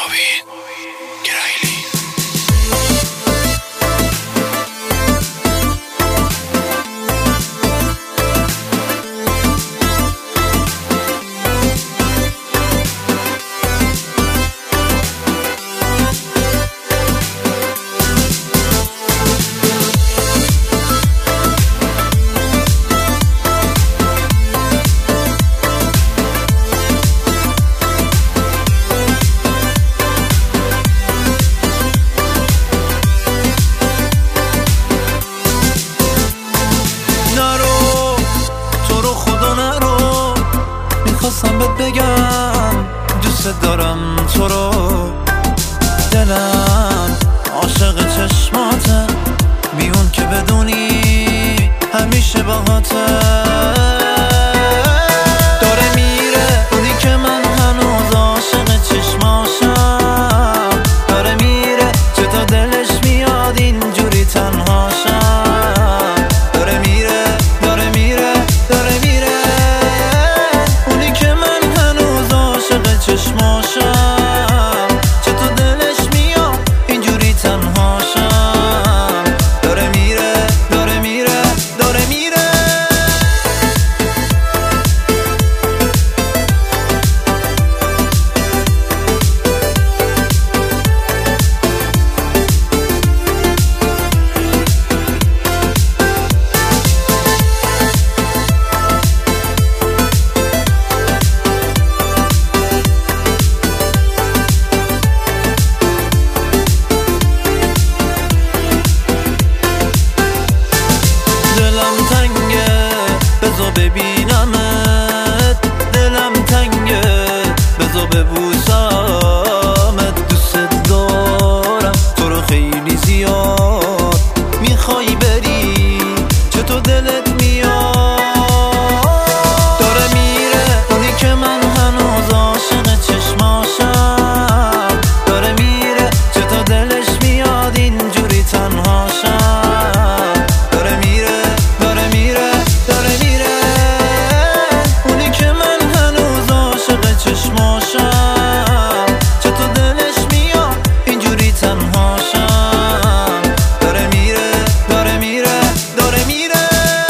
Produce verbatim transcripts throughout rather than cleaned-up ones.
مبین گرایلی. خواستم بهت بگم دوست دارم تو رو، دلم عاشق چشماته، بیون که بدونی همیشه باهاته. داره میره اونی که من هنوز عاشق چشماشم، داره میره چطور دلش میاد اینجوری تنهاشم. داره میره داره میره داره میره چشماشم، چطور دلش میاد اینجوری تنهاشم. داره میره داره میره داره میره. ببینمت دلم تنگه، بذار ببوسمت، دوست دارم تو رو خیلی زیاد. میخوای بری چطور دلت میاد؟ داره میره اونی که من هنوز عاشق چشماشم، داره میره چطور دلش میاد اینجوری تنهاشم. داره میره داره میره داره میره چشماشم، چطور دلش میاد اینجوری تنهاشم. داره میره داره میره داره میره.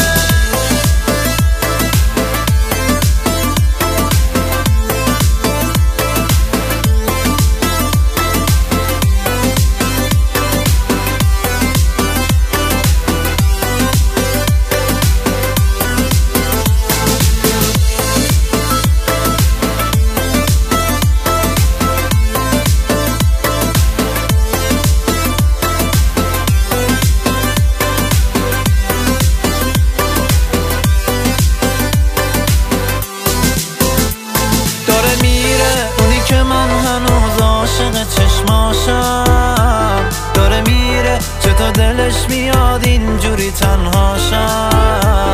عاشق چشماشم، داره میره چطور دلش میاد اینجوری تنهاشم.